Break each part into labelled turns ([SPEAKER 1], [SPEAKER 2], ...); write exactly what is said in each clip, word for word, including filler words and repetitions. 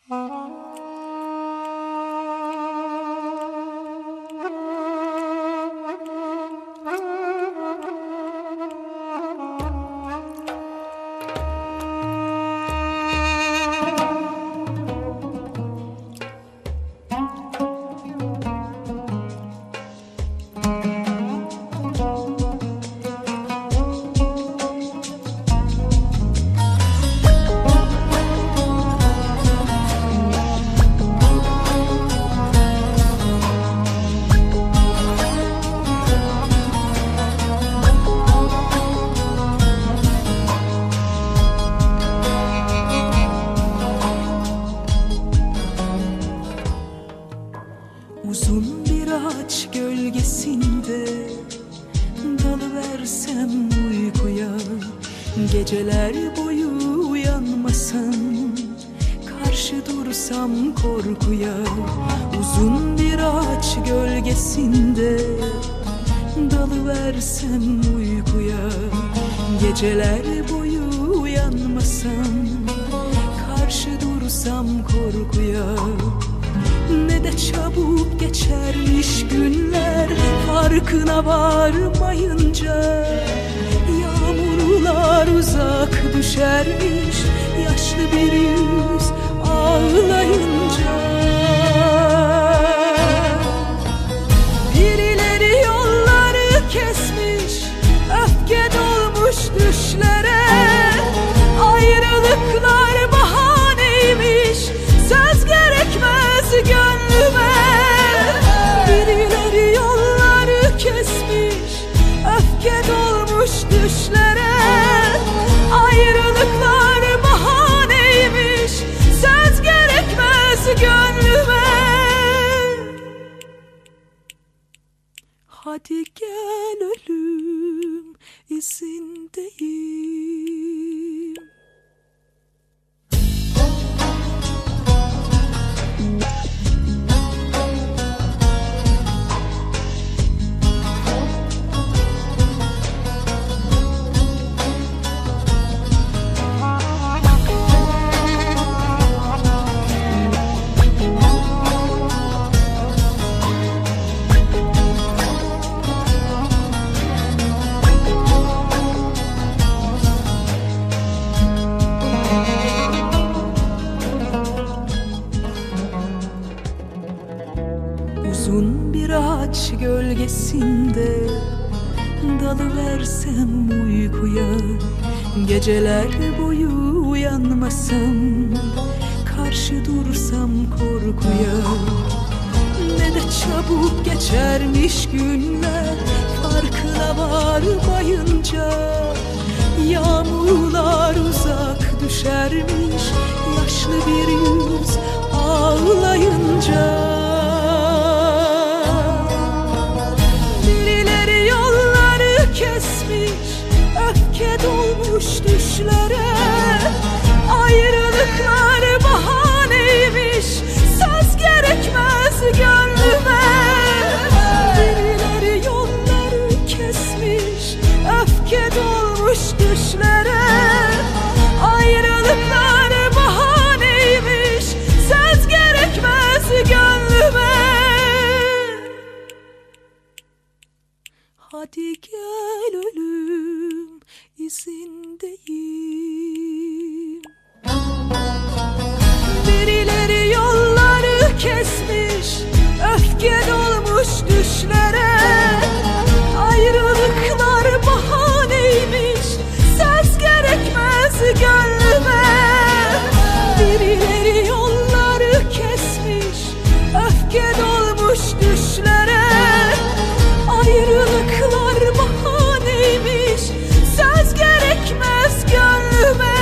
[SPEAKER 1] Uzun bir ağaç gölgesinde dalıversem uykuya, geceler boyu uyanmasam, karşı dursam korkuya. Uzun bir ağaç gölgesinde dalıversem uykuya, geceler boyu uyanmasam, karşı dursam korkuya. Ne de çabuk geçermiş günler, farkına varmayınca. Yağmurlar uzak düşermiş, yaşlı bir yüz ağlayınca. Birileri yolları kesmiş, öfke dolmuş düşlere. Ayrılıklar bahaneymiş, söz gerekmez gönlüme. Birileri yolları kesmiş, öfke dolmuş düşlere. Ayrılıklar bahaneymiş, söz gerekmez gönlüme. Hadi gel ölüm izindeyim. Uzun bir ağaç gölgesinde dalıversem uykuya, geceler boyu uyanmasam, karşı dursam korkuya. Ne de çabuk geçermiş günler, farkına varmayınca. Yağmurlar uzak düşermiş, yaşlı bir yüz ağlayınca. Kesmiş, öfke dolmuş düşlere. Ayrılıklar bahaneymiş, söz gerekmez gönlüme. Birileri yolları kesmiş, öfke dolmuş düşlere. Ayrılıklar bahaneymiş, söz gerekmez gönlüme. Hadi gel ölüm izindeyim. Birileri yolları kesmiş, öfke dolmuş düşlere. Ayrılıklar bahaneymiş, söz gerekmez gönlüme. Birileri yolları kesmiş, öfke dolmuş düşlere. Ayrılıklar bahaneymiş, söz gerekmez gönlüme.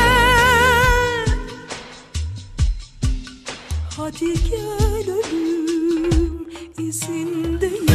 [SPEAKER 1] Hadi gel ölüm izindeyim.